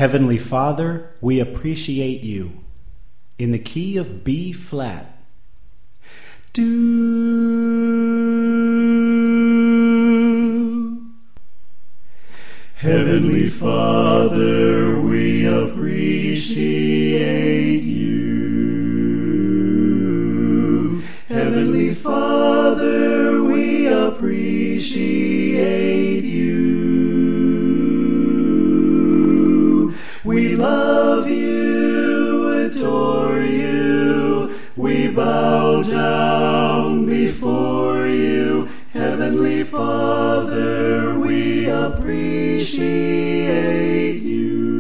Heavenly Father, we appreciate you. In the key of B flat. Do. Heavenly Father, we appreciate you. Heavenly Father, we appreciate you. We love you, adore you, we bow down before you. Heavenly Father, we appreciate you.